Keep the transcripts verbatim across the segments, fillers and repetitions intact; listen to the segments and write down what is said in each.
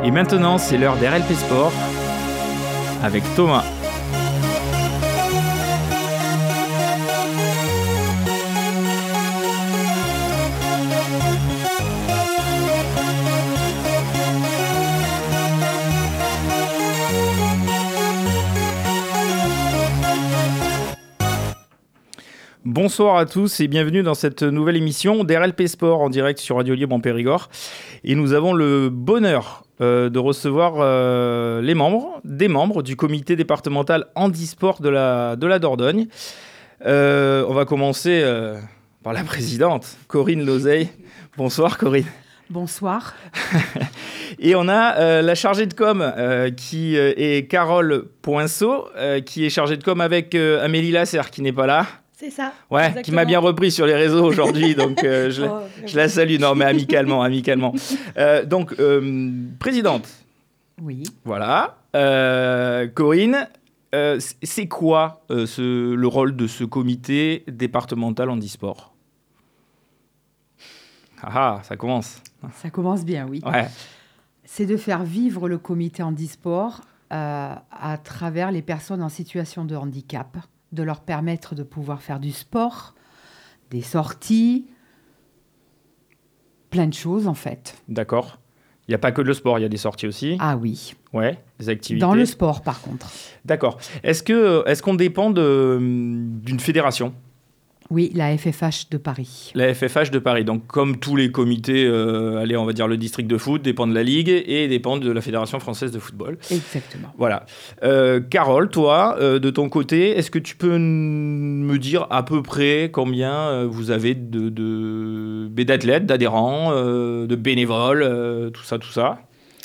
Et maintenant, c'est l'heure d'R L P Sport avec Thomas. Bonsoir à tous et bienvenue dans cette nouvelle émission d'R L P Sport en direct sur Radio Libre en Périgord. Et nous avons le bonheur euh, de recevoir euh, les membres, des membres du comité départemental handisport de la, de la Dordogne. Euh, on va commencer euh, par la présidente, Corinne Lozeille. Bonsoir Corinne. Bonsoir. Et on a euh, la chargée de com euh, qui euh, est Carole Poinceau, euh, qui est chargée de com avec euh, Amélie Lasserre qui n'est pas là. C'est ça. Ouais, exactement. Qui m'a bien repris sur les réseaux aujourd'hui, donc euh, je, oh, la, je la salue. Non, mais amicalement, amicalement. Euh, donc, euh, présidente. Oui. Voilà. Euh, Corinne, euh, c'est quoi euh, ce, le rôle de ce comité départemental handisport ? Ah, ça commence. Ça commence bien, oui. Ouais. C'est de faire vivre le comité handisport euh, à travers les personnes en situation de handicap, de leur permettre de pouvoir faire du sport, des sorties, plein de choses en fait. D'accord. Il n'y a pas que le sport, il y a des sorties aussi. Ah oui. Ouais, des activités. Dans le sport par contre. D'accord. Est-ce que, est-ce qu'on dépend de, d'une fédération ? Oui, la F F H de Paris. La F F H de Paris. Donc, comme tous les comités, euh, allez, on va dire le district de foot dépend de la Ligue et dépend de la Fédération française de football. Exactement. Voilà. Euh, Carole, toi, euh, de ton côté, est-ce que tu peux n- me dire à peu près combien euh, vous avez de, de, d'athlètes, d'adhérents, euh, de bénévoles, euh, tout ça, tout ça ?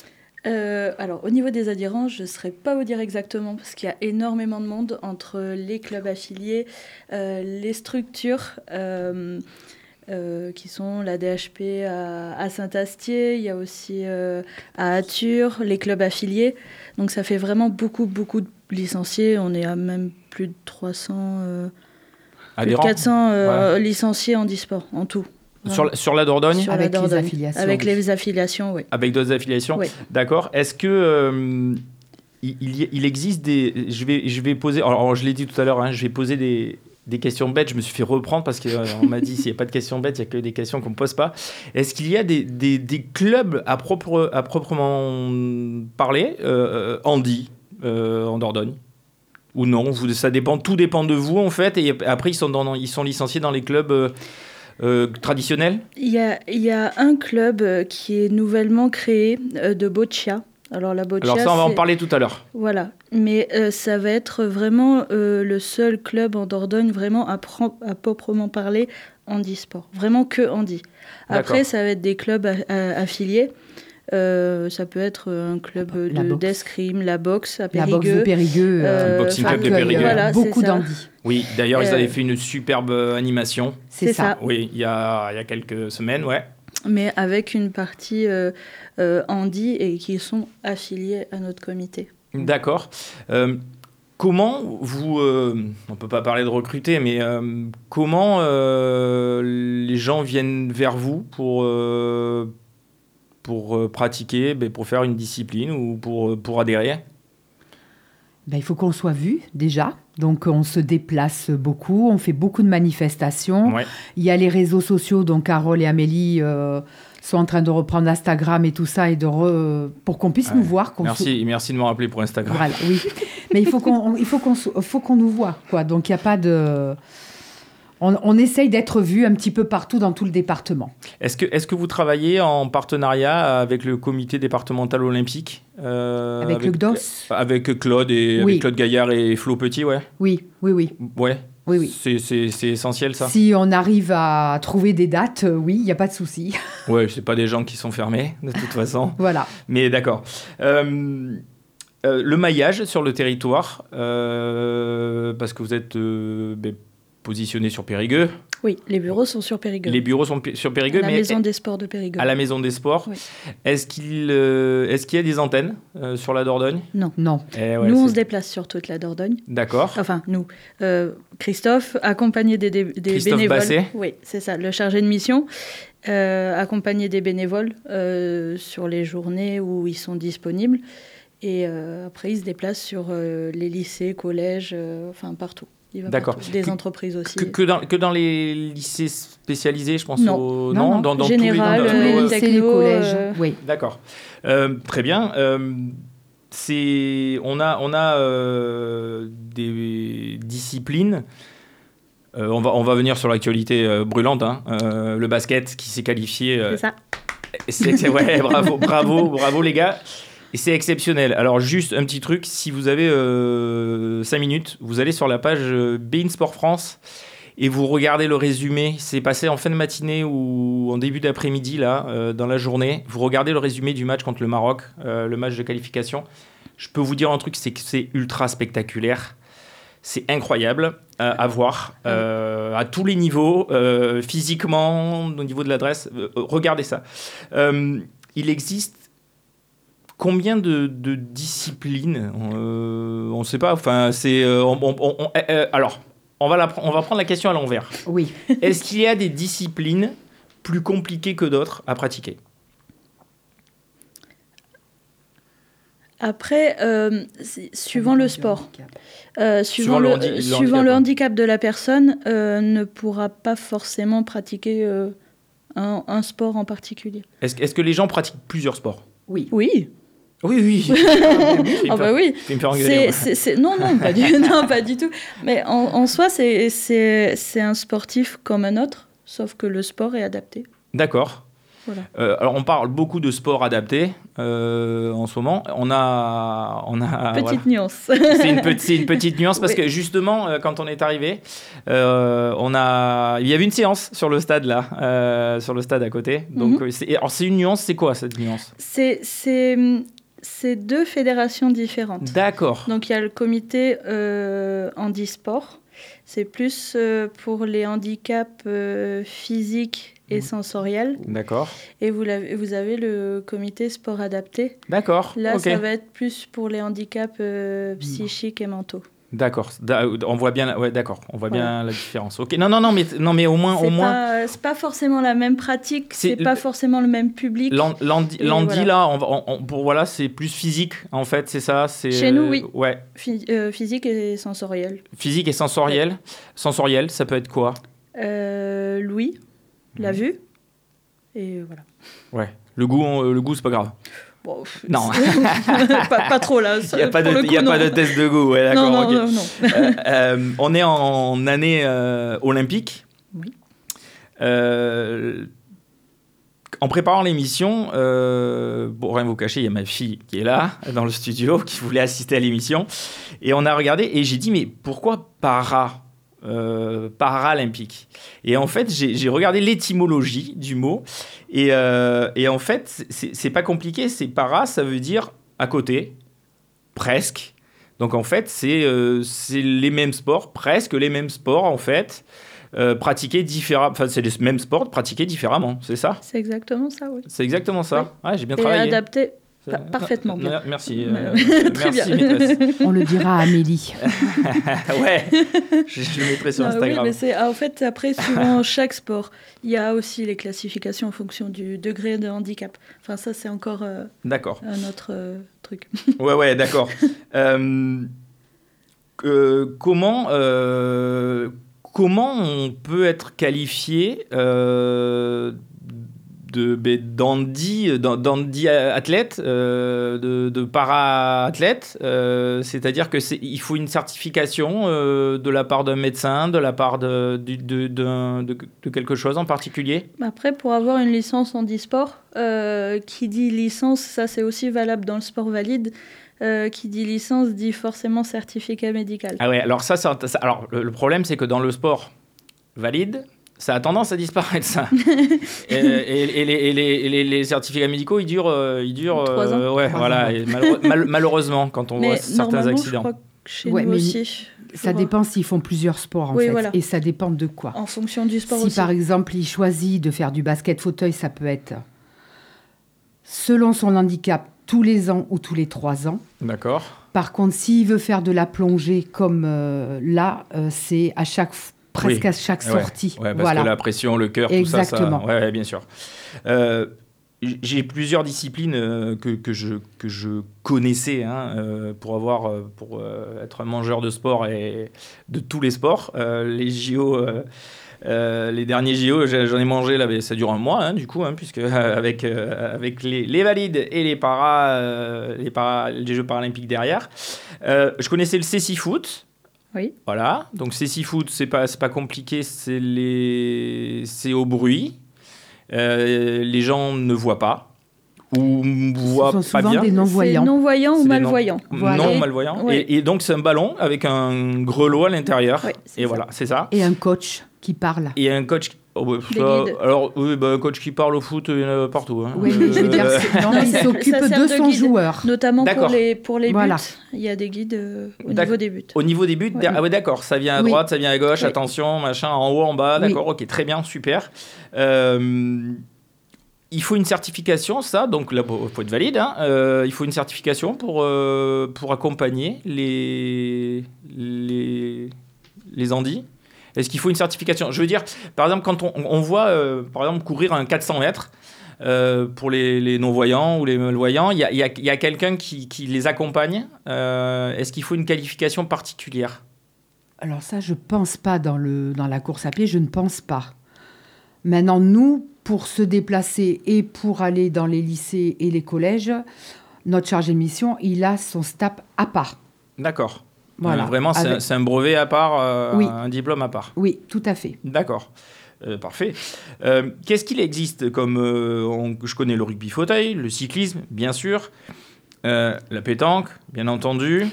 Euh, alors, au niveau des adhérents, je ne saurais pas vous dire exactement parce qu'il y a énormément de monde entre les clubs affiliés, euh, les structures euh, euh, qui sont la D H P à, à Saint-Astier, il y a aussi euh, à Atture, les clubs affiliés. Donc, ça fait vraiment beaucoup, beaucoup de licenciés. On est à même plus de trois cents, euh, plus de quatre cents euh, ouais. licenciés en handisport, en tout. Sur, sur la Dordogne ? Sur Avec la Dordogne. les affiliations. Avec oui. les affiliations, oui. Avec d'autres affiliations ? Oui. D'accord. Est-ce que euh, il, il, il existe des... Je vais, je vais poser... Alors, je l'ai dit tout à l'heure, hein, je vais poser des, des questions bêtes. Je me suis fait reprendre parce qu'on euh, m'a dit s'il n'y a pas de questions bêtes, il n'y a que des questions qu'on ne pose pas. Est-ce qu'il y a des, des, des clubs à, propre, à proprement parler, euh, handi, euh, en Dordogne ? Ou non vous, ça dépend, tout dépend de vous, en fait. Et après, ils sont, dans, ils sont licenciés dans les clubs... Euh, Euh, traditionnel ? Il y a, il y a un club euh, qui est nouvellement créé euh, de boccia. Alors, la boccia, Alors ça, on va c'est... en parler tout à l'heure. Voilà. Mais euh, ça va être vraiment euh, le seul club en Dordogne vraiment à, pro- à proprement parler handisport. Vraiment que handi. Après, D'accord. Ça va être des clubs a- a- affiliés. Euh, ça peut être un club la de, d'escrime, la boxe à Périgueux. La boxe de Périgueux. Euh, le boxing club de Périgueux. Voilà, beaucoup d'handi. Oui, d'ailleurs, euh, ils avaient fait une superbe animation. C'est, c'est ça. ça. Oui, il y a, il y a quelques semaines, ouais. Mais avec une partie euh, euh, handi et qui sont affiliés à notre comité. D'accord. Euh, comment vous... Euh, on ne peut pas parler de recruter, mais euh, comment euh, les gens viennent vers vous pour... Euh, pour euh, pratiquer, ben, pour faire une discipline ou pour, pour adhérer ? Ben, il faut qu'on soit vu, déjà. Donc, on se déplace beaucoup, on fait beaucoup de manifestations. Ouais. Il y a les réseaux sociaux, donc Carole et Amélie euh, sont en train de reprendre Instagram et tout ça, et de re... pour qu'on puisse ouais. nous voir. Qu'on merci, se... merci de me rappeler pour Instagram. Voilà, oui. Mais il faut qu'on, il faut qu'on, faut qu'on nous voit, quoi. Donc, il n'y a pas de... On, on essaye d'être vu un petit peu partout dans tout le département. Est-ce que, est-ce que vous travaillez en partenariat avec le comité départemental olympique euh, avec, avec le C D O S ? Avec Claude, et, oui. avec Claude Gaillard et Flo Petit, ouais. Oui, oui, oui. Ouais. Oui, oui. C'est, c'est, c'est essentiel, ça ? Si on arrive à trouver des dates, euh, oui, il n'y a pas de souci. Ouais, c'est pas des gens qui sont fermés, de toute façon. Voilà. Mais d'accord. Euh, euh, le maillage sur le territoire, euh, parce que vous êtes... Euh, ben, positionné sur Périgueux. Oui, les bureaux sont sur Périgueux. Les bureaux sont p- sur Périgueux. À la mais maison des sports de Périgueux. À la maison des sports. Oui. Est-ce qu'il, euh, est-ce qu'il y a des antennes euh, sur la Dordogne ? Non. Non. Eh ouais, nous, c'est... on se déplace sur toute la Dordogne. D'accord. Enfin, nous. Euh, Christophe, accompagné des, des, des Christophe bénévoles. Basset. Oui, c'est ça, le chargé de mission. euh, accompagner des bénévoles euh, sur les journées où ils sont disponibles. Et euh, après, il se déplace sur euh, les lycées, collèges, euh, enfin partout. Il va D'accord. partout. Des que, entreprises aussi. Que, que, dans, que dans les lycées spécialisés, je pense non. au... Non, non, dans, dans général, tous les, dans, les euh, lycées, les collèges. Euh... Oui. D'accord. Euh, très bien. Euh, c'est, on a, on a euh, des disciplines. Euh, on, va, on va venir sur l'actualité euh, brûlante. Hein. Euh, le basket qui s'est qualifié. Euh, c'est ça. C'est, c'est, ouais, bravo, bravo, bravo les gars. Et c'est exceptionnel. Alors, juste un petit truc, si vous avez euh, cinq minutes, vous allez sur la page euh, Bein Sport France et vous regardez le résumé. C'est passé en fin de matinée ou en début d'après-midi, là, euh, dans la journée. Vous regardez le résumé du match contre le Maroc, euh, le match de qualification. Je peux vous dire un truc, c'est que c'est ultra spectaculaire. C'est incroyable euh, à voir, euh, à tous les niveaux, euh, physiquement, au niveau de l'adresse. Euh, regardez ça. Euh, il existe combien de, de disciplines euh, on ne sait pas. Enfin, c'est. Euh, on, on, on, euh, alors, on va, la, on va prendre la question à l'envers. Oui. Est-ce qu'il y a des disciplines plus compliquées que d'autres à pratiquer ? Après, euh, suivant le sport, euh, suivant, suivant, le, le, handi- le suivant handicap, le ouais. handicap de la personne, euh, ne pourra pas forcément pratiquer euh, un, un sport en particulier. Est-ce, est-ce que les gens pratiquent plusieurs sports ? Oui. Oui. Oui, oui. Ah bah oui. Tu me fais engueuler, C'est, c'est, c'est... Non, non, pas du, non, pas du tout. Mais en, en soi, c'est, c'est, c'est un sportif comme un autre, sauf que le sport est adapté. D'accord. Voilà. Euh, alors, on parle beaucoup de sport adapté euh, en ce moment. On a... On a Petite voilà. nuance. C'est une, pe- c'est une petite nuance parce Oui. que justement, euh, quand on est arrivé, euh, on a... il y avait une séance sur le stade là, euh, sur le stade à côté. Donc, Mhm. euh, c'est... alors c'est une nuance, c'est quoi cette nuance ? C'est, c'est, c'est deux fédérations différentes. D'accord. Donc il y a le comité euh, handisport. C'est plus euh, pour les handicaps euh, physiques et sensoriels. D'accord. Et vous, l'avez, vous avez le comité sport adapté. D'accord. Là, ok. ça va être plus pour les handicaps euh, psychiques et mentaux. D'accord. Da- On voit bien, la... ouais, d'accord. On voit Voilà. bien la différence. Ok. Non, non, non, mais non, mais au moins, C'est au moins. pas, c'est pas forcément la même pratique. C'est C'est, le- pas forcément le même public. L'handi, l'handi, Et l'handi, voilà. là, on, va- on, on- pour, voilà, c'est plus physique, en fait, c'est ça c'est, Chez nous, oui. Ouais. Phy- euh, physique et sensoriel. Physique et sensoriel. Sensoriel, ça peut être quoi ? Euh, Louis, Mhm. la vue. Et voilà. Ouais. Le goût, on- euh, le goût, c'est pas grave. Bon, pff, Non. pas, pas trop là. Il n'y a pas, de, Pour le il y a coup, pas non. de test de goût, ouais, Non, d'accord. non, ok. non, non. Euh, euh, on est en année euh, olympique. Oui. Euh, en préparant l'émission, euh, pour rien vous cacher, il y a ma fille qui est là, dans le studio, qui voulait assister à l'émission. Et on a regardé, et j'ai dit, mais pourquoi para euh, paralympique ? Et en fait, j'ai, j'ai regardé l'étymologie du mot. Et, euh, et en fait, c'est, c'est pas compliqué. C'est para, ça veut dire à côté, presque. Donc en fait, c'est, euh, c'est les mêmes sports, presque les mêmes sports en fait, euh, pratiqués différemment. Enfin, c'est les mêmes sports pratiqués différemment, c'est ça ? C'est exactement ça, oui. C'est exactement ça. Ouais, j'ai bien Et travaillé. adapté C'est- pa- parfaitement Non, bien. non, merci. Euh, euh, Très merci, bien. maîtresse. On le dira à Amélie. Ouais, je, je le mettrai sur Ah oui, Instagram. mais c'est, ah, en fait, après, suivant chaque sport, il y a aussi les classifications en fonction du degré de handicap. Enfin, ça, c'est encore euh, D'accord. un autre euh, truc. Ouais, ouais, d'accord. euh, euh, comment, euh, comment on peut être qualifié euh, de, ben, d'handi, d'han- d'handi athlète, euh, de, de para-athlète euh, c'est-à-dire qu'il faut une certification euh, de la part d'un médecin, de la part de, de, de, de, de- de quelque chose en particulier ? Après, pour avoir une licence en e-sport, euh, qui dit licence, ça c'est aussi valable dans le sport valide, euh, qui dit licence dit forcément certificat médical. Ah ouais, alors ça, ça, ça- alors le, le problème, c'est que dans le sport valide, ça a tendance à disparaître, ça. et, et- et les, et les- et les- les certificats médicaux, ils durent, euh, ils durent, Trois ans. euh, ouais, Trois voilà. ans. Et malheureux- mal- malheureusement, quand on Mais voit certains normalement, je accidents. crois que chez Ouais, nous mais aussi. Ça Pour- dépend s'ils font plusieurs sports, en Oui, fait. voilà. Et ça dépend de quoi. En fonction du sport Si, aussi. par exemple, il choisit de faire du basket fauteuil, ça peut être selon son handicap tous les ans ou tous les trois ans. D'accord. Par contre, s'il veut faire de la plongée comme euh, là, euh, c'est à chaque f- presque oui. à chaque ouais. sortie. Ouais, parce voilà. que la pression, le cœur, Exactement. tout ça, ça... Ouais, bien sûr. Euh, j'ai plusieurs disciplines euh, que, que, je, que je connaissais hein, euh, pour, avoir, pour euh, être un mangeur de sport et de tous les sports. Euh, les J O... Euh, Euh, les derniers J O, j'en ai mangé, là, ça dure un mois, hein, du coup, hein, puisque euh, avec, euh, avec les, les valides et les paras, euh, les, para, les Jeux paralympiques derrière. Euh, je connaissais le cécifoot. Oui. Voilà, donc cécifoot, c'est pas, c'est pas compliqué, c'est, les... c'est au bruit. Euh, les gens ne voient pas. Ou voient Ce sont pas souvent bien. des non-voyants. C'est non-voyants ou malvoyants. Non, voilà. non malvoyants. Ouais. Et, et donc, c'est un ballon avec un grelot à l'intérieur. Ouais, et ça. voilà, c'est ça. Et un coach qui parle. Et un coach... Oh, bah, Des ça, guides. alors, oui, bah, un coach qui parle au foot, il y en a partout. Hein. Oui, mais je veux dire, Euh, c'est- non, Non, il ça- s'occupe ça sert de de son guide. joueur. Notamment pour D'accord. les, pour les buts, Voilà. il y a des guides euh, au D'ac- niveau des buts. Au niveau des buts, Ouais. der- ah ouais, d'accord, ça vient à Oui. droite, ça vient à gauche, Oui. attention, machin, en haut, en bas, Oui. d'accord, ok, très bien, super. Euh, il faut une certification, ça, donc là, il faut être valide, hein, euh, il faut une certification pour, euh, pour accompagner les, les, les handis. Est-ce qu'il faut une certification ? Je veux dire, par exemple, quand on, on voit, euh, par exemple, courir un quatre cents mètres, Euh, pour les, les non-voyants ou les malvoyants, il y a, y a, y a quelqu'un qui, qui les accompagne. Euh, est-ce qu'il faut une qualification particulière ? Alors ça, je pense pas dans, le, dans la course à pied, je ne pense pas. Maintenant, nous, pour se déplacer et pour aller dans les lycées et les collèges, notre chargé de mission, il a son S T A P à part. D'accord. Voilà. Euh, vraiment, c'est, Avec- c'est un brevet à part, euh, Oui. un diplôme à part. Oui, tout à fait. D'accord. Euh, parfait. Euh, qu'est-ce qu'il existe comme... euh, on- je connais le rugby fauteuil, le cyclisme, bien sûr, euh, la pétanque, bien entendu.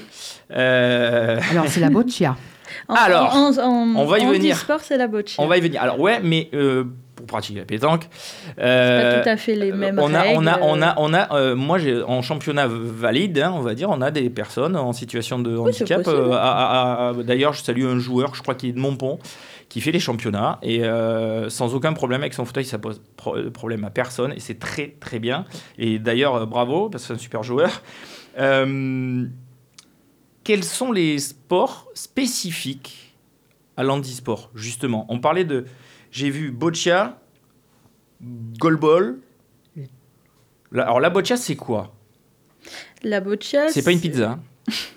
Euh, Alors, c'est la boccia. En, Alors, en, en, on va y en venir. e-sport, c'est la boccia. on va y venir. Alors, ouais, mais euh, pour pratiquer la pétanque... C'est euh, pas tout à fait les mêmes on a, règles. on a, on a, on a, euh, moi, j'ai, en championnat valide, hein, on va dire, on a des personnes en situation de Oui, c'est handicap. possible. euh, à- à- à- d'ailleurs, je salue un joueur, je crois qu'il est de Montpont, qui fait les championnats et euh, sans aucun problème avec son fauteuil, ça pose pro- problème à personne et c'est très très bien. Et d'ailleurs, euh, bravo, parce que c'est un super joueur. Euh, quels sont les sports spécifiques à l'handisport, justement ? On parlait de, j'ai vu boccia, goalball. La- Alors la boccia, c'est quoi ? La boccia, C'est pas une pizza. hein.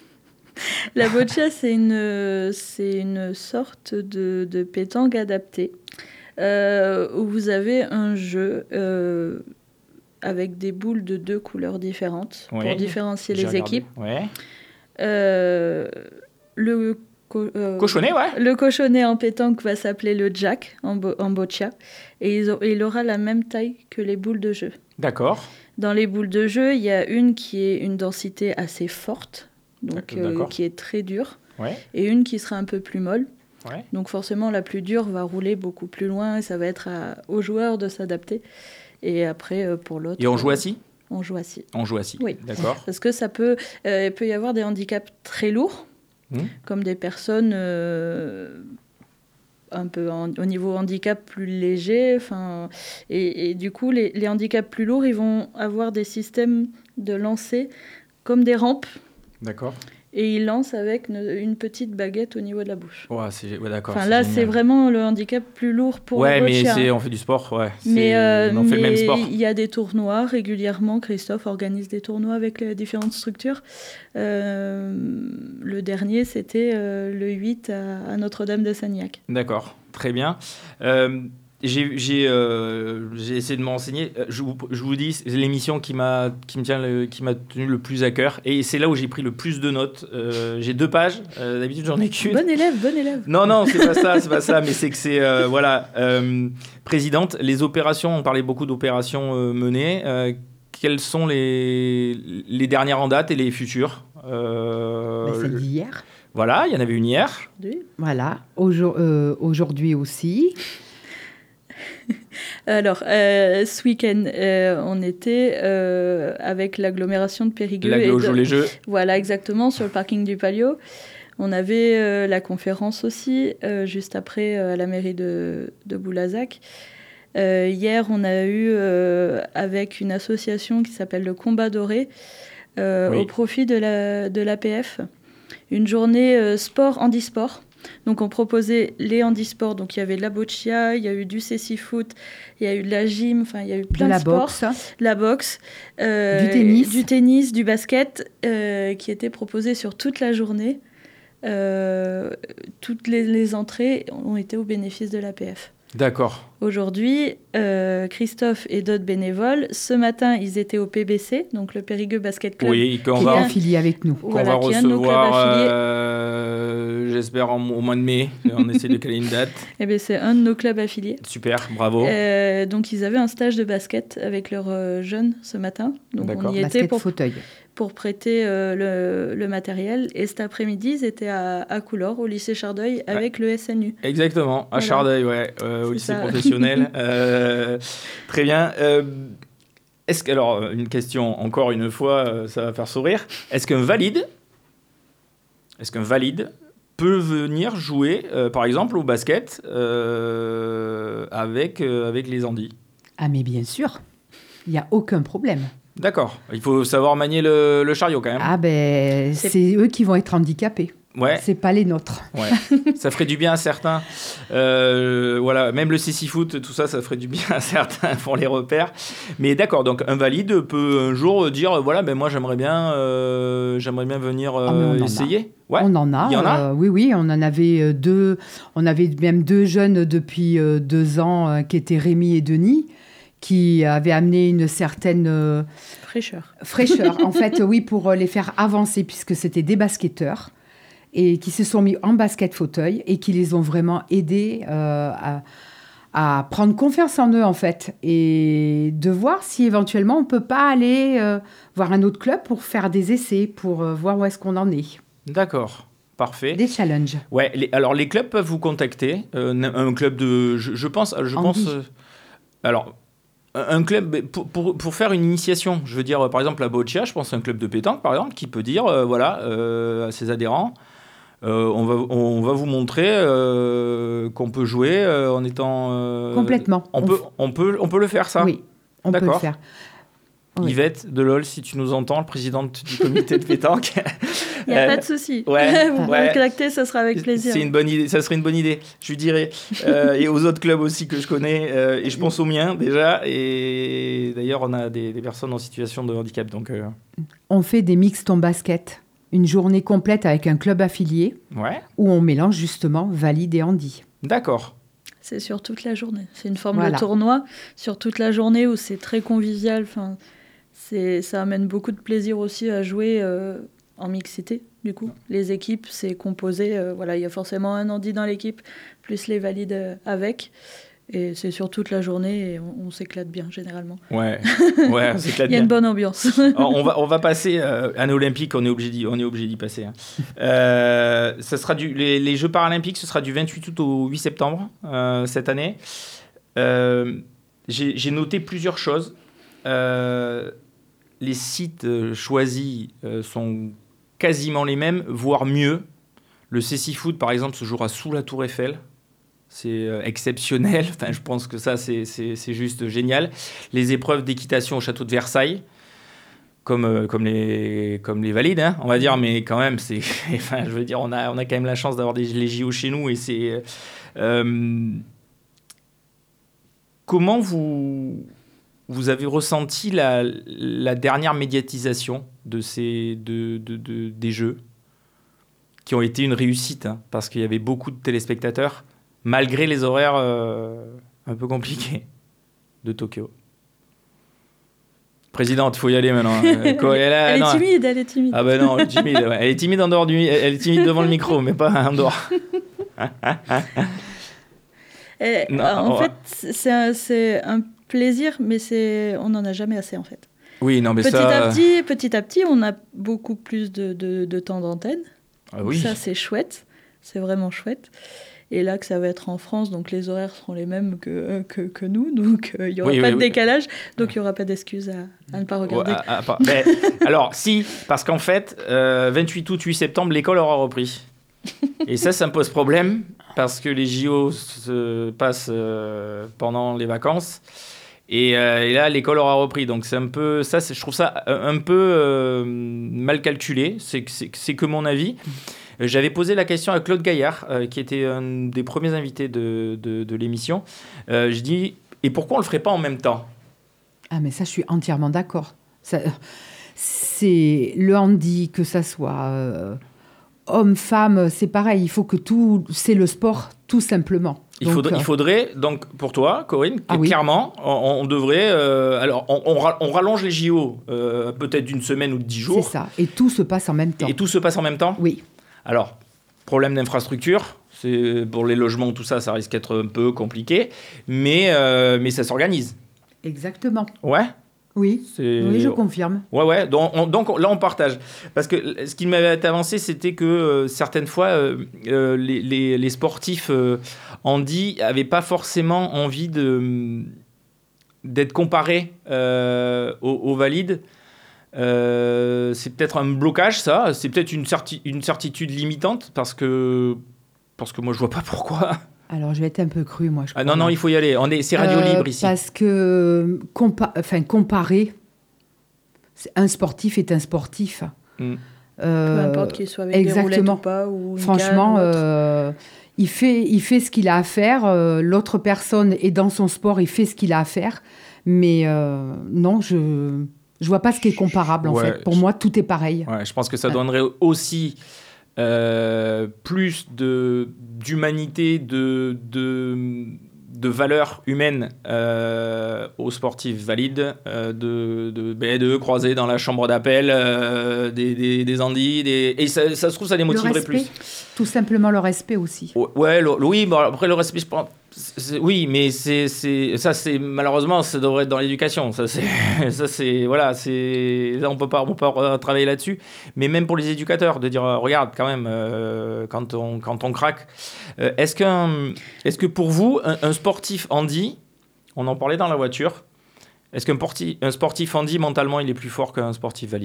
La boccia, c'est une, c'est une sorte de, de pétanque adaptée euh, où vous avez un jeu euh, avec des boules de deux couleurs différentes Oui, pour différencier J'ai les regardé. équipes. Ouais. Euh, le, co- euh, Cochonnet, ouais. le cochonnet en pétanque va s'appeler le jack en, bo- en boccia et ils ont- il aura la même taille que les boules de jeu. D'accord. Dans les boules de jeu, il y a une qui est une densité assez forte, donc euh, D'accord. qui est très dure, Ouais. et une qui sera un peu plus molle. Ouais. Donc forcément, la plus dure va rouler beaucoup plus loin et ça va être à- aux joueurs de s'adapter. Et après, euh, pour l'autre... Et on joue euh, assis ? On joue assis. On joue assis. Oui. D'accord. Parce que ça peut... euh, il peut y avoir des handicaps très lourds, Mmh. comme des personnes... euh, un peu en- au niveau handicap plus léger. Enfin, et, et du coup, les, les handicaps plus lourds, ils vont avoir des systèmes de lancer comme des rampes. D'accord. Et ils lancent avec une, une petite baguette au niveau de la bouche. Ouais, c'est... ouais, d'accord. Enfin, c'est là, génial. c'est vraiment le handicap plus lourd pour Ouais, le mais boccia. c'est... on fait du sport, ouais. C'est- Mais, euh, on fait le même mais sport. il y a des tournois régulièrement. Christophe organise des tournois avec les différentes structures. Euh, le dernier, c'était euh, le huit à, à Notre-Dame de Sagnac. D'accord, très bien. Euh, j'ai, j'ai, euh, j'ai essayé de m'enseigner. Euh, Je vous, je vous dis, c'est l'émission qui m'a, qui me tient, le, qui m'a tenu le plus à cœur. Et c'est là où j'ai pris le plus de notes. Euh, j'ai deux pages. Euh, d'habitude, j'en ai qu'une. Bon élève, bon élève. Non, non, c'est pas ça, c'est pas ça, mais c'est que c'est, euh, voilà, euh, présidente, les opérations, on parlait beaucoup d'opérations euh, menées, euh, quelles sont les, les dernières en date et les futures euh, Ben, celle d'hier. Voilà, il y en avait une hier. Oui. Voilà. Aujourd- euh, aujourd'hui aussi. Alors, euh, ce week-end, euh, on était euh, avec l'agglomération de Périgueux. L'agglo et de- joue les jeux. Voilà, exactement, sur le parking du Palio. On avait euh, la conférence aussi, euh, juste après, euh, à la mairie de, de Boulazac. Euh, hier, on a eu, euh, avec une association qui s'appelle le Combat Doré, euh, Oui. au profit de la, de l'A P F, une journée euh, sport handisport. Donc on proposait les handisports, donc il y avait de la boccia, il y a eu du cécifoot, il y a eu de la gym, enfin il y a eu plein de, de la sports. Boxe. La boxe. Euh, du tennis. Du tennis, du basket, euh, qui étaient proposés sur toute la journée. Euh, toutes les, les entrées ont été au bénéfice de l'A P F. D'accord. Aujourd'hui, euh, Christophe et d'autres bénévoles, ce matin, ils étaient au P B C, donc le Périgueux Basket Club. Oui, qu'on qui va, est affilié avec nous. qu'on Voilà, va qui est un de nos clubs recevoir, affiliés. euh, j'espère, en- au mois de mai. On essaie de caler une date. Eh bien, c'est un de nos clubs affiliés. Super, bravo. Euh, donc, ils avaient un stage de basket avec leurs euh, jeunes ce matin. Donc, D'accord. on y était Basket pour, fauteuil. pour prêter euh, le, le matériel. Et cet après-midi, ils étaient à, à Coulors, au lycée Chardeuil, avec le S N U. Exactement, à Voilà. Chardeuil, ouais, euh, au C'est lycée ça. professionnel. Euh, très bien. Euh, est-ce que, alors, une question, encore une fois, euh, ça va faire sourire. Est-ce qu'un valide, est-ce qu'un valide peut venir jouer, euh, par exemple, au basket euh, avec, euh, avec les handis? Ah, mais bien sûr, il n'y a aucun problème. D'accord. Il faut savoir manier le, le chariot quand même. Ah, ben, C'est- c'est eux qui vont être handicapés. Ouais. C'est pas les nôtres. Ouais, ça ferait du bien à certains. Euh, voilà, même le cécifoot, tout ça, ça ferait du bien à certains pour les repères. Mais d'accord, donc un valide peut un jour dire, voilà, ben moi j'aimerais bien, euh, j'aimerais bien venir euh, Ah, mais on en a. essayer. Ouais. On en a. Il y en a euh, oui, oui, on en avait euh, deux. On avait même deux jeunes depuis euh, deux ans euh, qui étaient Rémi et Denis, qui avaient amené une certaine euh, Fraîcheur. fraîcheur. En fait, oui, pour euh, les faire avancer, puisque c'était des basketteurs, et qui se sont mis en basket fauteuil et qui les ont vraiment aidés euh, à, à prendre confiance en eux, en fait, et de voir si éventuellement on peut pas aller euh, voir un autre club pour faire des essais, pour euh, voir où est-ce qu'on en est. D'accord, parfait. Des challenges. Ouais, les- alors les clubs peuvent vous contacter. Euh, un club de, je, je pense, je Andy. pense. euh, alors. Un club, pour, pour, pour faire une initiation, je veux dire, par exemple, la Boccia, je pense à un club de pétanque, par exemple, qui peut dire, euh, voilà, euh, à ses adhérents, euh, on, va, on va vous montrer euh, qu'on peut jouer euh, en étant... euh, Complètement. On, On peut, f- on, peut, on peut le faire, ça. Oui, on peut le D'accord. faire. Oui. Yvette Delol, si tu nous entends, présidente du comité de pétanque. Il n'y a Euh, pas de souci. ouais, Vous ouais. pouvez contacter, ça sera avec plaisir. C'est une bonne idée, ça serait une bonne idée, je lui dirais. Euh, et aux autres clubs aussi que je connais, euh, et je pense aux miens déjà. Et d'ailleurs, on a des, des personnes en situation de handicap. Donc, euh, On fait des mixtes en basket, une journée complète avec un club affilié ouais, où on mélange justement valide et handi. d'accord. C'est sur toute la journée. C'est une forme Voilà. de tournoi sur toute la journée où c'est très convivial. Enfin, c'est, ça amène beaucoup de plaisir aussi à jouer euh, en mixité. Du coup, les équipes, c'est composé. Euh, voilà, il y a forcément un handi dans l'équipe, plus les valides euh, avec. Et c'est sur toute la journée et on, on s'éclate bien généralement. Ouais, ouais, on s'éclate Il y a bien. une bonne ambiance. Alors, on va, on va passer euh, à l'Olympique, on est obligé d'y, on est obligé d'y passer. Hein. Euh, ça sera du, les, les Jeux paralympiques, ce sera du vingt-huit août au huit septembre euh, cette année. Euh, j'ai, j'ai noté plusieurs choses. Euh, les sites euh, choisis euh, sont quasiment les mêmes, voire mieux. Le cécifoot, par exemple, se jouera sous la Tour Eiffel. C'est euh, exceptionnel. Enfin, je pense que ça, c'est, c'est, c'est juste génial. Les épreuves d'équitation au château de Versailles, comme, euh, comme, les, comme les valides, hein, on va dire, mais quand même, c'est, enfin, je veux dire, on a, on a quand même la chance d'avoir des, les J O chez nous. Et c'est, euh, comment vous, vous avez ressenti la, la dernière médiatisation de ces, de, de, de, des Jeux, qui ont été une réussite, hein, parce qu'il y avait beaucoup de téléspectateurs, malgré les horaires euh, un peu compliqués de Tokyo. Présidente, il faut y aller maintenant. Euh, quoi, elle, a- Elle non. est timide, elle est timide. Ah ben non, elle est timide. Ouais. Elle est timide en dehors du, elle est timide devant le micro, mais pas en dehors. Et, Non, euh, en on fait, va- c'est un, c'est un plaisir, mais c'est, on n'en a jamais assez en fait. Oui, non, mais Petit ça. à petit, petit à petit, on a beaucoup plus de, de, de temps d'antenne. Ah oui. Ça, c'est chouette. C'est vraiment chouette. Et là, que ça va être en France, donc les horaires seront les mêmes que, que, que nous. Donc, euh, il n'y aura Oui, pas oui, de oui. décalage. Donc, il n'y aura pas d'excuse à, à ne pas regarder. Ouais, ah, ah, pas- mais, alors, si, parce qu'en fait, euh, vingt-huit août, huit septembre, l'école aura repris. Et ça, ça me pose problème, parce que les J O se passent euh, pendant les vacances. Et, euh, et là, l'école aura repris. Donc, c'est un peu. Ça, c'est, je trouve ça un, un peu euh, mal calculé. C'est, que- c'est, que- c'est que mon avis. J'avais posé la question à Claude Gaillard, euh, qui était un des premiers invités de, de, de l'émission. Euh, je dis, et pourquoi on ne le ferait pas en même temps ? Ah, mais ça, je suis entièrement d'accord. Ça, c'est le handi, que ça soit euh, homme, femme, c'est pareil. Il faut que tout, c'est le sport, tout simplement. Il, donc, faudrait, euh... il faudrait, donc, pour toi, Corinne, ah, oui. clairement, on, on devrait... Euh, alors, on, on, on rallonge les J O euh, peut-être d'une semaine ou de dix jours. C'est ça, et tout se passe en même temps. Et tout se passe en même temps ? Oui. Alors, problème d'infrastructure, c'est, pour les logements, tout ça, ça risque d'être un peu compliqué, mais, euh, mais ça s'organise. Exactement. Ouais ? Oui, c'est... oui, je confirme. Ouais, ouais, donc, on, donc là on partage. Parce que ce qui m'avait avancé, c'était que euh, certaines fois, euh, euh, les, les, les sportifs euh, handi n'avaient pas forcément envie de, d'être comparés euh, aux, aux valides. Euh, c'est peut-être un blocage, ça. C'est peut-être une, certi- une certitude limitante, parce que, parce que moi je vois pas pourquoi. Alors, je vais être un peu crue, moi, je crois. Ah non, non, il faut y aller. On est, c'est radio euh, libre ici. Parce que compa- enfin, comparer, un sportif est un sportif. Mm. Euh, Peu importe qu'il soit avec exactement. Des roulettes ou pas. Ou Franchement, euh, il, fait, il fait ce qu'il a à faire. Euh, l'autre personne est dans son sport, il fait ce qu'il a à faire. Mais euh, non, je ne vois pas ce qui est comparable, en ouais, fait. Pour je, moi, tout est pareil. Ouais, je pense que ça donnerait aussi... Euh, plus de, d'humanité, de, de, de valeurs humaines euh, aux sportifs valides, euh, de, de, ben, de croiser dans la chambre d'appel euh, des, des, des handis, des... et ça, ça se trouve, ça les motiverait le respect, plus. Tout simplement le respect aussi. Ouais, le, oui, bon, après le respect, je pense... C'est, oui, mais c'est, c'est, ça, c'est, malheureusement, ça devrait être dans l'éducation. Ça, c'est, ça, c'est, voilà, c'est, on peut pas, on peut pas travailler là-dessus. Mais même pour les éducateurs, de dire, regarde, quand même, euh, quand on, quand on craque, euh, est-ce qu'un, est-ce que pour vous, un, un sportif handi, on en parlait dans la voiture, est-ce qu'un porti, un sportif handi, mentalement, il est plus fort qu'un sportif valide ?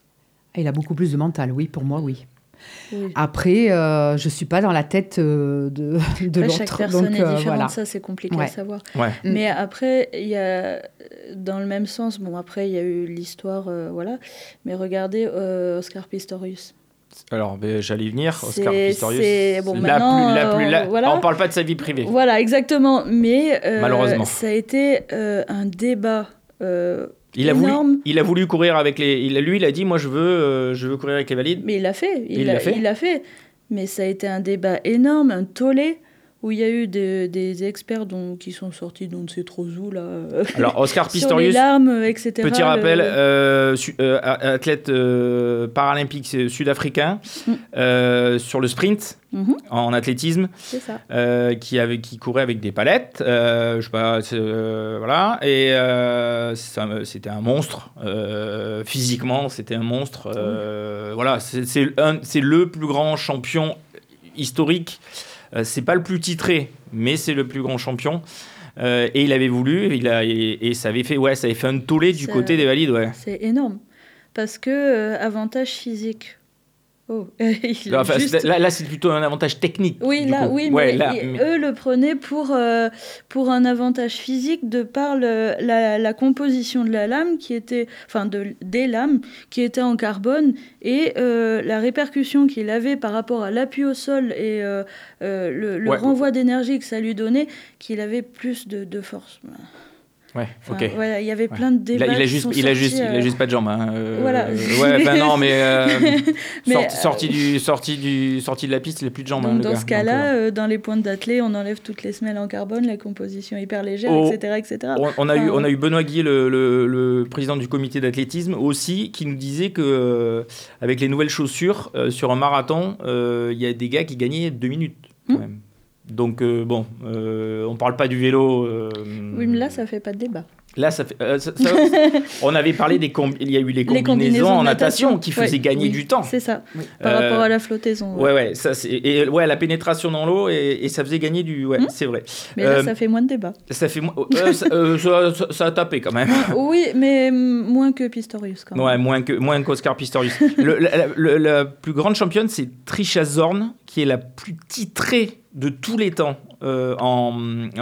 Il a beaucoup plus de mental, oui, pour moi, oui. Oui. Après, euh, je ne suis pas dans la tête euh, de, de après, l'autre. Chaque personne donc, est différente, euh, voilà. Ça c'est compliqué ouais. à savoir. Ouais. Mais après, il y a, dans le même sens, bon après il y a eu l'histoire, euh, voilà, mais regardez euh, Oscar Pistorius. Alors, ben, j'allais y venir, Oscar c'est, Pistorius. C'est, bon, la plus, la plus, la... Euh, voilà. On ne parle pas de sa vie privée. Voilà, exactement. Mais euh, malheureusement. Ça a été euh, un débat euh, Il a, énorme. voulu, il a voulu courir avec les... Il, lui, il a dit, moi, je veux, euh, je veux courir avec les valides. Mais il l'a fait. Il, il l'a, l'a fait. Il l'a fait. Mais ça a été un débat énorme, un tollé, où il y a eu de, des experts dont, qui sont sortis d'on ne sait trop où, là. Alors, Oscar Pistorius, sur les larmes, et cetera. Petit rappel, le... euh, su, euh, athlète euh, paralympique sud-africain, mm. euh, sur le sprint, mm-hmm. en athlétisme, c'est ça. Euh, qui, avait, qui courait avec des palettes, euh, je sais pas, euh, voilà, et euh, ça, c'était un monstre, euh, physiquement, c'était un monstre, euh, mm. voilà, c'est, c'est, un, c'est le plus grand champion historique. Euh, c'est pas le plus titré, mais c'est le plus grand champion. Euh, et il avait voulu, il a, et, et ça avait fait, ouais, ça avait fait un tollé du ça, côté des valides, ouais. C'est énorme, parce que euh, avantage physique. Oh, il enfin, juste... là, là, c'est plutôt un avantage technique. Oui, là, oui, ouais, mais, là, mais mais eux le prenaient pour euh, pour un avantage physique de par le, la, la composition de la lame qui était, enfin de des lames qui étaient en carbone et euh, la répercussion qu'il avait par rapport à l'appui au sol et euh, euh, le, le ouais. renvoi d'énergie que ça lui donnait, qu'il avait plus de, de force. Ouais, enfin, ok. Voilà, il y avait plein de débats. Il a, il a juste, il a juste, euh... il a juste pas de jambes. Hein. Euh, voilà. Ouais, ben non, mais, euh, mais sorti, sorti du, sorti du, sorti de la piste, il a plus de jambes. Donc hein, dans le ce cas-là, donc, euh... euh, dans les pointes d'athlée, on enlève toutes les semelles en carbone, la composition hyper légère, oh, et cetera, et cetera. On, on a enfin, eu, on a eu Benoît Guillet, le, le, le président du comité d'athlétisme aussi, qui nous disait que euh, avec les nouvelles chaussures euh, sur un marathon, il euh, y a des gars qui gagnaient deux minutes quand hmm. même. Donc euh, bon, euh, on parle pas du vélo. Euh, oui, mais là, ça fait pas de débat. Là, ça fait, euh, ça, ça, on avait parlé des com- il y a eu les combinaisons, les combinaisons en natation, natation qui faisaient ouais, gagner oui, du temps. C'est ça. Oui. Par euh, rapport à la flottaison. Ouais, ouais, ouais ça c'est et ouais la pénétration dans l'eau et, et ça faisait gagner du ouais, mmh. c'est vrai. Mais là, euh, ça fait moins de débat. Ça fait moins, euh, ça, euh, ça, ça, ça a tapé quand même. Oui, mais moins que Pistorius quand même. Ouais, moins que moins qu'Oscar Pistorius. le, la, la, la plus grande championne, c'est Trisha Zorn, qui est la plus titrée de tous les temps euh, en,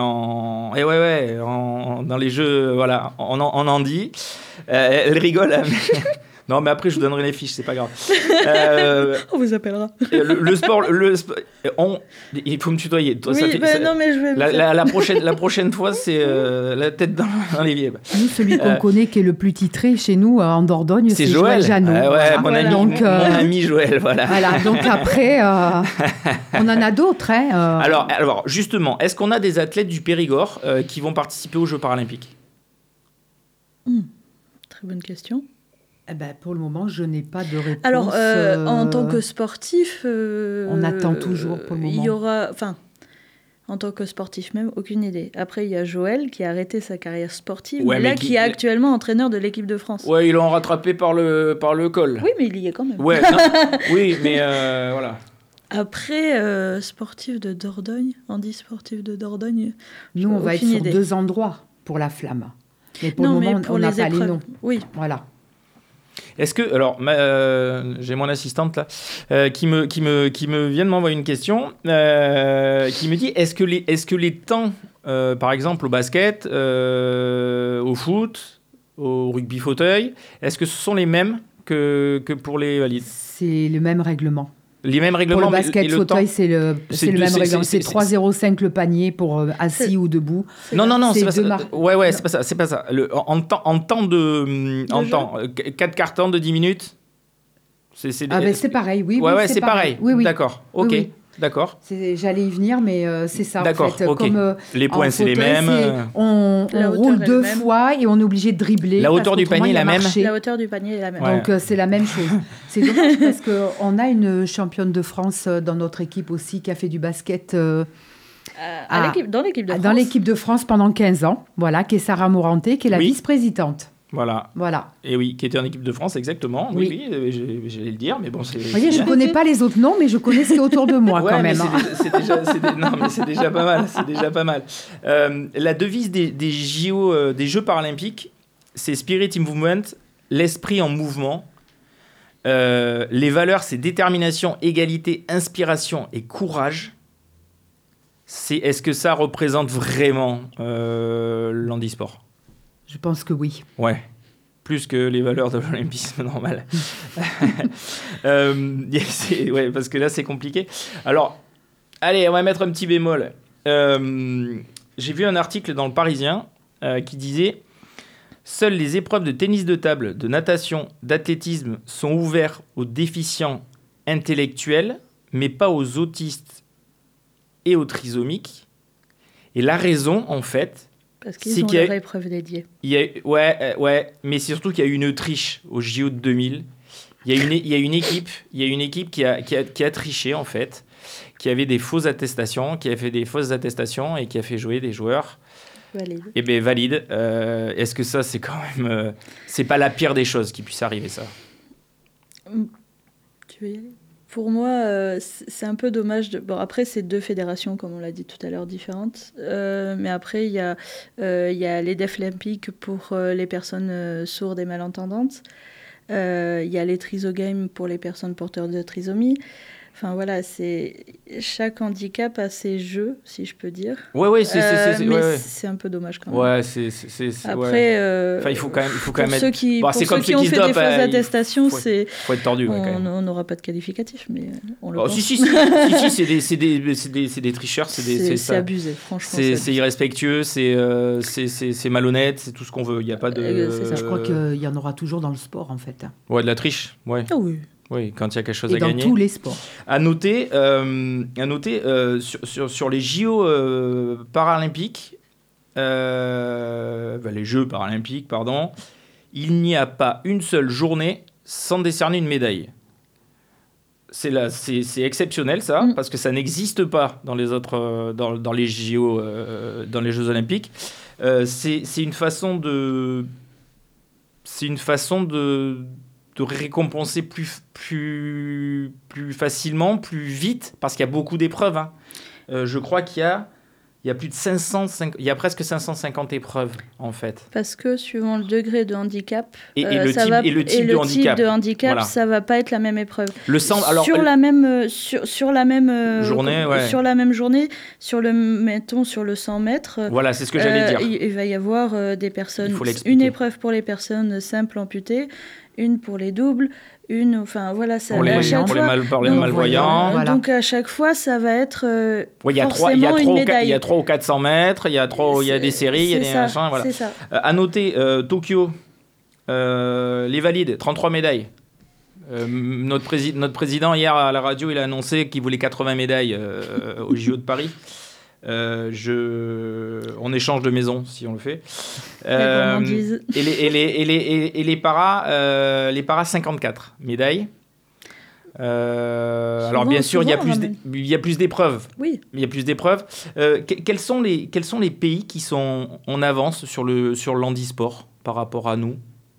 en et ouais ouais en, dans les jeux voilà en en handi. Euh, elle rigole. Non, mais après, je vous donnerai les fiches, c'est pas grave. Euh, on vous appellera. Le, le sport, le, on, il faut me tutoyer. Toi, oui, ça fait, bah, ça, non, mais je vais. La, la, la prochaine, la prochaine fois, c'est euh, la tête dans, dans l'évier. Nous, celui qu'on euh, connaît qui est le plus titré chez nous en Dordogne, c'est, c'est Joël, Joël Janot. Ah ouais, voilà. mon, voilà. ami, donc, mon, euh, mon ami Joël, voilà. Voilà. Donc après, euh, on en a d'autres. Hein, euh. alors, alors, justement, est-ce qu'on a des athlètes du Périgord euh, qui vont participer aux Jeux paralympiques? Mmh. Très bonne question. Eh ben, pour le moment, je n'ai pas de réponse. Alors, euh, en tant que sportif... Euh, on attend toujours pour le moment. Il y aura... Enfin, en tant que sportif même, aucune idée. Après, il y a Joël qui a arrêté sa carrière sportive, ouais, mais là, qui... qui est actuellement entraîneur de l'équipe de France. Ouais, ils l'ont rattrapé par le, par le col. Oui, mais il y est quand même. Ouais, non, oui, mais euh, voilà. Après, euh, sportif de Dordogne, Andy sportif de Dordogne... Nous, on va être idée. sur deux endroits pour la flamme. Mais pour non, le moment, pour on n'a pas épreuves. les noms. Oui. Voilà. Est-ce que, alors, ma, euh, j'ai mon assistante là, euh, qui, me, qui, me, qui me vient de m'envoyer une question, euh, qui me dit, est-ce que les, est-ce que les temps, euh, par exemple au basket, euh, au foot, au rugby fauteuil, est-ce que ce sont les mêmes que, que pour les valides? C'est le même règlement. Les mêmes règlements. Pour le basket et le fauteuil, temps, c'est le, c'est c'est le deux, même c'est, règlement. c'est, C'est, c'est trois virgule zéro cinq le panier pour euh, assis c'est... ou debout. Non, non, non, c'est, c'est pas ça. Mar... Ouais, ouais, c'est pas ça. C'est pas ça. Le, en, en, temps, en temps de. En de temps. quatre cartons de dix minutes. C'est, c'est, ah ben c'est pareil, oui. Ouais, oui, ouais, c'est, c'est pareil. pareil. Oui, oui. D'accord, ok, oui, oui. d'accord. C'est, j'allais y venir, mais euh, c'est ça. D'accord, en fait. ok. Comme, euh, les points, c'est fauteuil, les mêmes. C'est, on on roule deux fois et on est obligé de dribbler. La hauteur du panier est la même. La hauteur du panier est la même. Ouais. Donc euh, c'est la même chose. C'est dommage parce qu'on a une championne de France dans notre équipe aussi qui a fait du basket. Euh, Euh, à, à l'équipe, dans l'équipe de France. Dans l'équipe de France pendant quinze ans, voilà, qui est Sarah Moranté, qui est la oui. vice-présidente. Voilà. Voilà. Et oui, qui était en équipe de France, exactement. Oui, oui, oui j'allais le dire, mais bon, c'est... Vous voyez, je ne connais pas les autres noms, mais je connais ce qui est autour de moi ouais, quand même. Mais hein. c'est, c'est déjà, c'est déjà, non, mais c'est déjà pas mal, c'est déjà pas mal. Euh, la devise des, des J O, euh, des Jeux paralympiques, c'est Spirit in Movement, l'esprit en mouvement. Euh, les valeurs, c'est détermination, égalité, inspiration et courage. C'est, est-ce que ça représente vraiment euh, l'handisport ? Je pense que oui. Ouais, plus que les valeurs de l'olympisme normal. euh, c'est, ouais, parce que là, c'est compliqué. Alors, allez, on va mettre un petit bémol. Euh, j'ai vu un article dans Le Parisien euh, qui disait « Seules les épreuves de tennis de table, de natation, d'athlétisme sont ouvertes aux déficients intellectuels, mais pas aux autistes et aux trisomiques. » Et la raison, en fait... Parce qu'ils c'est ont leur épreuve dédiée. Il y a, ouais, euh, ouais, mais c'est surtout qu'il y a eu une triche au J O de deux mille. Il y a une, il y a une équipe, il y a une équipe qui a, qui a, qui a triché, en fait, qui avait des fausses attestations, qui a fait des fausses attestations et qui a fait jouer des joueurs valides. Et bien, valides. Euh, est-ce que ça, c'est quand même... Euh, c'est pas la pire des choses qui puisse arriver, ça? Tu veux y aller? Pour moi, euh, c'est un peu dommage. De... Bon, après, c'est deux fédérations, comme on l'a dit tout à l'heure, différentes. Euh, mais après, il y a, euh, y a les Deaflympiques pour euh, les personnes euh, sourdes et malentendantes. Il euh, y a les Trisogames pour les personnes porteurs de trisomie. Enfin, voilà, c'est... chaque handicap a ses jeux, si je peux dire. Ouais, ouais, c'est, c'est, c'est, c'est, mais ouais, ouais. c'est un peu dommage quand même. Ouais, c'est... c'est, c'est, c'est Après, ouais. euh, enfin, il faut quand même, il faut quand pour même ceux être... qui, bon, pour c'est ceux comme qui ceux ont qui fait se des dopent, fausses euh, attestations, faut, c'est... faut être tordu, ouais, on n'aura pas de qualificatif, mais on le oh, pense. Si, si, si, si, si c'est, des, c'est, des, c'est, des, c'est des tricheurs, c'est, des, c'est, c'est, c'est abusé, franchement. C'est, c'est, c'est irrespectueux, c'est, euh, c'est, c'est, c'est malhonnête, c'est tout ce qu'on veut. Il n'y a pas de... Euh, c'est ça. Je crois qu'il y en aura toujours dans le sport, en fait. Ouais, de la triche, ouais. Ah oui. Oui, quand il y a quelque chose et à dans gagner. Dans tous les sports. À noter, euh, à noter euh, sur, sur, sur les J O euh, paralympiques, euh, ben les Jeux paralympiques, pardon, il n'y a pas une seule journée sans décerner une médaille. C'est, là, c'est, c'est exceptionnel, ça, mmh. parce que ça n'existe pas dans les autres, euh, dans, dans les J O, euh, dans les Jeux olympiques. Euh, c'est, c'est une façon de... C'est une façon de... de récompenser plus, plus, plus facilement, plus vite, parce qu'il y a beaucoup d'épreuves. Hein. Euh, je crois qu'il y a, il y a plus de cinq cent cinquante, il y a presque cinq cent cinquante épreuves, en fait. Parce que suivant le degré de handicap, et, et, euh, le, ça type, va, et le type et de le handicap, type de handicap voilà. Ça va pas être la même épreuve. Le sang, alors, sur, le... la même, sur, sur la même journée, euh, ouais. sur la même journée, sur le, mettons, sur le cent mètres. Voilà, c'est ce que j'allais euh, dire. Il, il va y avoir euh, des personnes, Il faut une épreuve pour les personnes simples amputées, une pour les doubles, une, enfin voilà, ça pour les, à chaque pour fois. les, mal, pour les donc, malvoyants. Voilà. Donc à chaque fois, ça va être euh, ouais, y a forcément trois, y a une trois médaille. Il y a trois ou quatre cents mètres, il y a trois, il y a des séries, il y a des ça, machins, voilà. C'est ça. Euh, à noter, euh, Tokyo, euh, les valides, trente-trois médailles. Euh, notre, prési- notre président hier à la radio, il a annoncé qu'il voulait quatre-vingts médailles euh, au J O de Paris. Euh, je... On échange de maison si on le fait. Euh, et, les, et, les, et, les, et, et les paras, euh, les paras cinquante-quatre médailles. Euh, souvent, alors bien sûr, il y a plus, il y a plus d'épreuves. Oui. Il y a plus d'épreuves. Euh, que, quels sont les, quels sont les pays qui sont en avance sur le sur l'handisport par rapport à nous?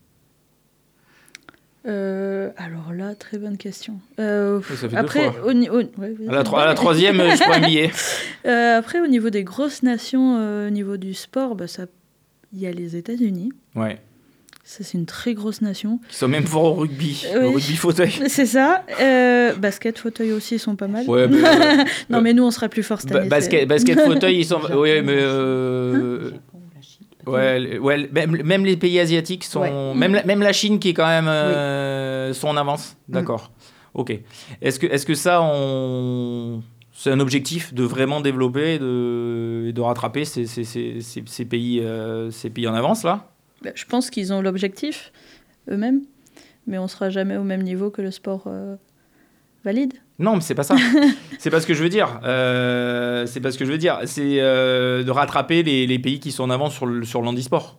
Euh, alors là, très bonne question. Euh, ça fait après, deux fois. Au, au, ouais, à, la, à la troisième, je prends un billet. Euh, après, au niveau des grosses nations, euh, au niveau du sport, bah, ça, il y a les États-Unis. Ouais. Ça, c'est une très grosse nation. Ils sont même forts au rugby, euh, au oui. rugby fauteuil. C'est ça. Euh, basket fauteuil aussi, ils sont pas mal. Ouais, mais, euh, non, mais nous, on sera plus forts cette année. Basket, basket fauteuil, ils sont. Oui, mais. Euh... Ouais, ouais même, même les pays asiatiques sont. Ouais. Même, la, même la Chine qui est quand même. Euh, oui. sont en avance. D'accord. Mm. Ok. Est-ce que, est-ce que ça, on. C'est un objectif de vraiment développer et de, de rattraper ces, ces, ces, ces, ces, pays, euh, ces pays en avance, là? Je pense qu'ils ont l'objectif eux-mêmes, mais on ne sera jamais au même niveau que le sport euh, valide. Non, mais c'est pas ça. C'est pas ce que je veux dire. Euh, c'est pas ce que je veux dire. C'est euh, de rattraper les, les pays qui sont en avance sur, le, sur l'handisport.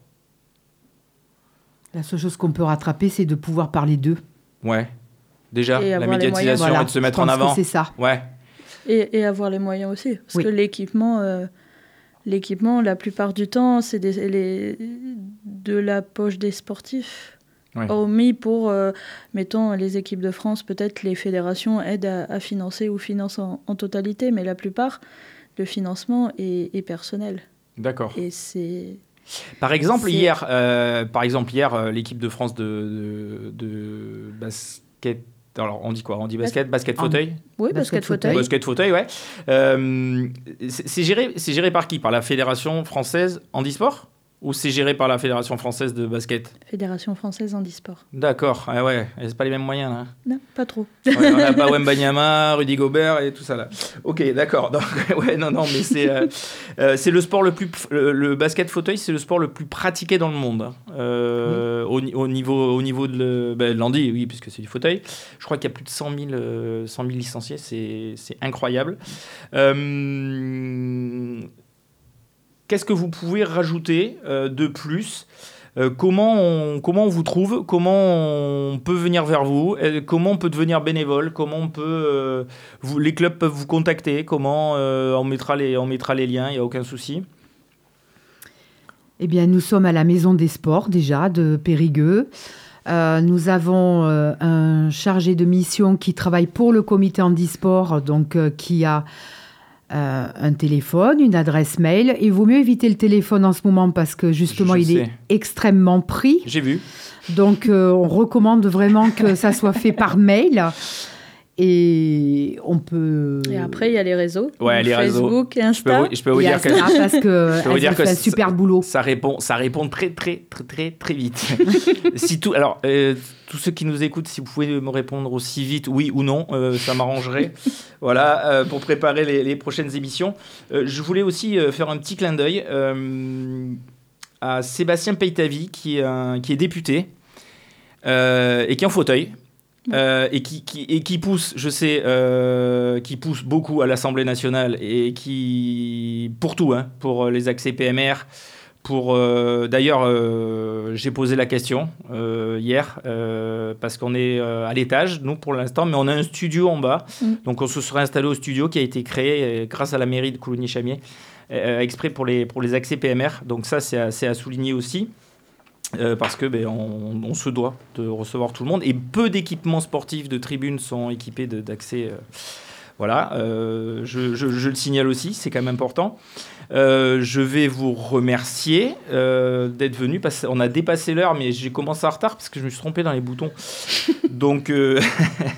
La seule chose qu'on peut rattraper, c'est de pouvoir parler d'eux. Ouais. Déjà, la médiatisation voilà. et de se mettre je pense en avant. Que c'est ça. Ouais. Et, et avoir les moyens aussi. Parce oui. que l'équipement, euh, l'équipement, la plupart du temps, c'est des, les, de la poche des sportifs. Ouais. Hormis pour, euh, mettons, les équipes de France, peut-être les fédérations aident à, à financer ou financent en, en totalité, mais la plupart, le financement est, est personnel. D'accord. Et c'est... Par exemple, c'est... hier, euh, par exemple, hier euh, l'équipe de France de, de, de basket... Alors, on dit quoi? On dit basket, basket fauteuil? Oui, basket fauteuil. Basket fauteuil, ouais. Euh, c'est, c'est, géré, c'est géré par qui? Par la Fédération française handisport? Ou c'est géré par la Fédération française de basket? Fédération française handisport. D'accord, ah ouais, c'est pas les mêmes moyens là. Non, pas trop. Ouais, on n'a pas Wembanyama, Rudy Gobert et tout ça là. Ok, d'accord. Donc, ouais, non, non, mais c'est euh, euh, c'est le sport le plus le, le basket fauteuil, c'est le sport le plus pratiqué dans le monde. Euh, oui. au, au niveau au niveau de, le, ben, de l'handi, oui, puisque c'est du fauteuil. Je crois qu'il y a plus de cent mille licenciés, c'est c'est incroyable. Euh, Qu'est-ce que vous pouvez rajouter euh, de plus? euh, comment, on, comment on vous trouve? Comment on peut venir vers vous? euh, Comment on peut devenir bénévole? Comment on peut, euh, vous, les clubs peuvent vous contacter? Comment euh, on, mettra les, on mettra les liens, il n'y a aucun souci. Eh bien, nous sommes à la Maison des Sports, déjà, de Périgueux. Euh, nous avons euh, un chargé de mission qui travaille pour le comité handisport, donc euh, qui a... Euh, un téléphone, une adresse mail. Il vaut mieux éviter le téléphone en ce moment parce que justement, Je il sais. est extrêmement pris. J'ai vu. Donc, euh, on recommande vraiment que ça soit fait par mail. Et on peut... Et après, il y a les réseaux. Ouais, les Facebook, réseaux. Insta. Je peux vous, je peux vous dire que... parce que elle dire fait que un super ça, boulot. Ça répond, ça répond très, très, très, très, très vite. si tout, alors, euh, tous ceux qui nous écoutent, si vous pouvez me répondre aussi vite, oui ou non, euh, ça m'arrangerait. Voilà, euh, pour préparer les, les prochaines émissions. Euh, je voulais aussi euh, faire un petit clin d'œil euh, à Sébastien Peytavi, qui est, un, qui est député euh, et qui est en fauteuil. Euh, et, qui, qui, et qui pousse, je sais, euh, qui pousse beaucoup à l'Assemblée nationale et qui, pour tout, hein, pour les accès P M R, pour, euh, d'ailleurs, euh, j'ai posé la question euh, hier, euh, parce qu'on est euh, à l'étage, nous, pour l'instant, mais on a un studio en bas, mmh. donc on se serait installé au studio qui a été créé euh, grâce à la mairie de Coulommiers-Chamiers, euh, exprès pour les, pour les accès P M R, donc ça, c'est à, c'est à souligner aussi. Euh, parce que ben, on, on se doit de recevoir tout le monde et peu d'équipements sportifs de tribunes sont équipés de, d'accès. Euh, voilà, euh, je, je, je le signale aussi, c'est quand même important. Euh, je vais vous remercier euh, d'être venu parce qu'on a dépassé l'heure, mais j'ai commencé en retard parce que je me suis trompé dans les boutons. Donc, euh...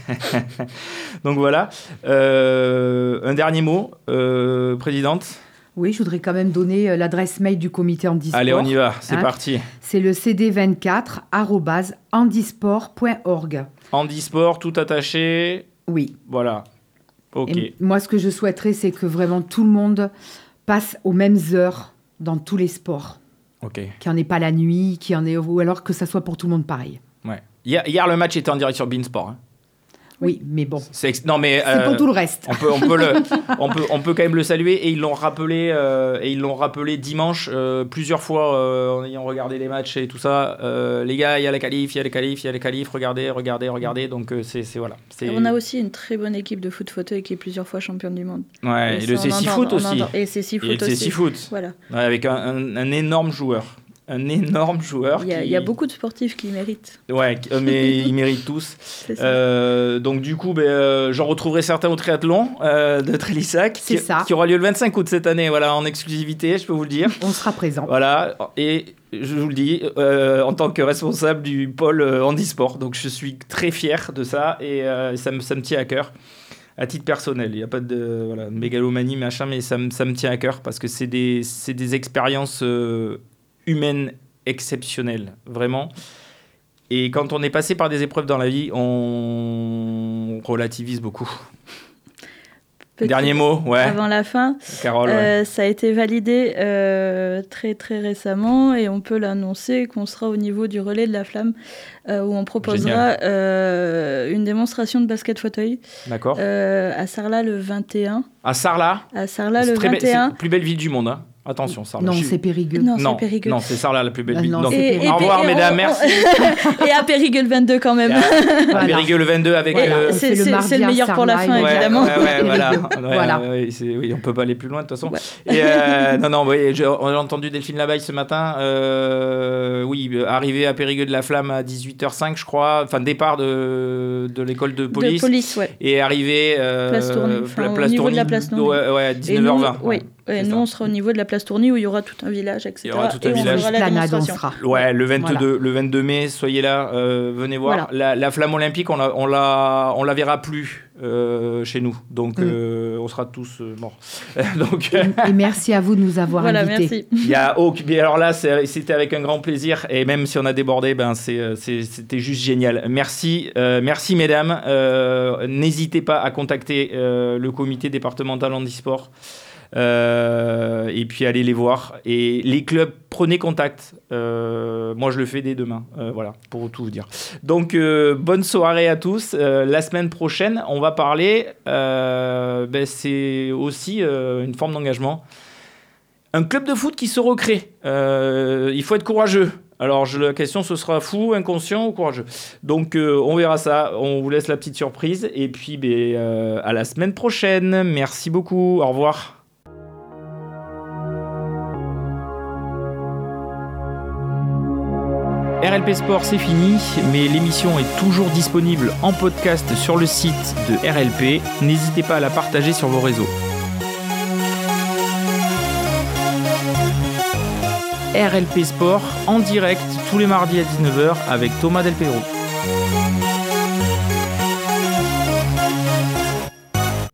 donc voilà. Euh, un dernier mot, euh, présidente. Oui, je voudrais quand même donner l'adresse mail du comité handisport. Allez, on y va, c'est hein parti. C'est le c d vingt-quatre arobase handisport point org. Handisport, tout attaché. Oui. Voilà. Ok. Et moi, ce que je souhaiterais, c'est que vraiment tout le monde passe aux mêmes heures dans tous les sports. Ok. Qu'il n'y en ait pas la nuit, qu'il y en ait, ou alors que ça soit pour tout le monde pareil. Ouais. Hier, hier le match était en direct sur Beansport. Hein. Oui, mais bon. C'est ex- non mais c'est euh, pour tout le reste. On peut, on peut le, on peut, on peut quand même le saluer et ils l'ont rappelé, euh, et ils l'ont rappelé dimanche euh, plusieurs fois euh, en ayant regardé les matchs et tout ça. Euh, les gars, il y a la qualif, il y a les qualifs, il y a les qualifs. Regardez, regardez, regardez. Donc euh, c'est, c'est voilà. C'est... On a aussi une très bonne équipe de foot fauteuil qui est plusieurs fois championne du monde. Ouais. Et, et le C six foot aussi. Entend, et c'est six foot aussi. C six foot. Voilà. Ouais, avec un, un, un énorme joueur. Un énorme joueur. Il y, a, qui... il y a beaucoup de sportifs qui méritent. Ouais, mais ils méritent tous. Euh, donc du coup, ben, euh, j'en retrouverai certains au triathlon euh, de Trélissac, qui, qui aura lieu le vingt-cinq août cette année, voilà, en exclusivité, je peux vous le dire. On sera présent. Voilà, et je vous le dis, euh, en tant que responsable du pôle euh, handisport, donc je suis très fier de ça et euh, ça, me, ça me tient à cœur. À titre personnel, il n'y a pas de voilà, mégalomanie, machin, mais ça me, ça me tient à cœur parce que c'est des, c'est des expériences euh, humaines exceptionnelles, vraiment. Et quand on est passé par des épreuves dans la vie, on relativise beaucoup. Petit Dernier mot, ouais. Avant la fin, Carole, euh, ouais. Ça a été validé euh, très très récemment et on peut l'annoncer qu'on sera au niveau du relais de la flamme euh, où on proposera euh, une démonstration de basket fauteuil. D'accord. Euh, à Sarlat le vingt et un. À Sarlat. À Sarlat le vingt et un. Be- c'est la plus belle ville du monde. Hein. Attention, Sarlat. Non, suis... c'est Périgueux. Non, non, c'est Périgueux. Non, c'est Sarlat la plus belle ville. Non, Donc, et, et, au revoir, et, mesdames, on, merci. et à Périgueux le vingt-deux quand même. À, à voilà. Périgueux le vingt-deux avec. Voilà. Euh, c'est, c'est, c'est le meilleur pour la fin, ouais, évidemment. Ouais, ouais, voilà. Ouais, voilà. Ouais, c'est, oui, on peut pas aller plus loin de toute façon. Ouais. Et euh, non, non, oui, j'ai, on a entendu Delphine Labaille ce matin. Euh, oui, arrivé à Périgueux de la Flamme à dix-huit heures cinq, je crois. Enfin, départ de, de l'école de police. De police, ouais. Et arrivé. Euh, place Tourny. Enfin, place au niveau Tourny, de la place Tourny. Ouais, ouais, dix-neuf heures vingt. Oui. Et nous, ça. On sera au niveau de la place Tourny où il y aura tout un village, et cetera. Il y aura tout un et village. On fera la démonstration. Ouais, le vingt-deux, voilà. Le vingt-deux mai, soyez là, euh, venez voir. Voilà. La, la flamme olympique, on la, on la, on la verra plus euh, chez nous, donc mm. euh, on sera tous euh, morts. donc, et, et merci à vous de nous avoir voilà, invités. Merci. Il y a oh, alors là, c'est, c'était avec un grand plaisir, et même si on a débordé, ben c'est, c'est, c'était juste génial. Merci, euh, merci mesdames. Euh, n'hésitez pas à contacter euh, le comité départemental handisport. Euh, et puis allez les voir et les clubs, prenez contact, euh, moi je le fais dès demain, euh, voilà, pour tout vous dire. Donc euh, bonne soirée à tous. Euh, la semaine prochaine on va parler euh, ben, c'est aussi euh, une forme d'engagement, un club de foot qui se recrée. Euh, il faut être courageux. Alors je, la question ce sera fou, inconscient ou courageux. Donc euh, on verra ça, on vous laisse la petite surprise et puis ben, euh, à la semaine prochaine. Merci beaucoup, au revoir. R L P Sport, c'est fini, mais l'émission est toujours disponible en podcast sur le site de R L P. N'hésitez pas à la partager sur vos réseaux. R L P Sport en direct tous les mardis à dix-neuf heures avec Thomas Del Pedro.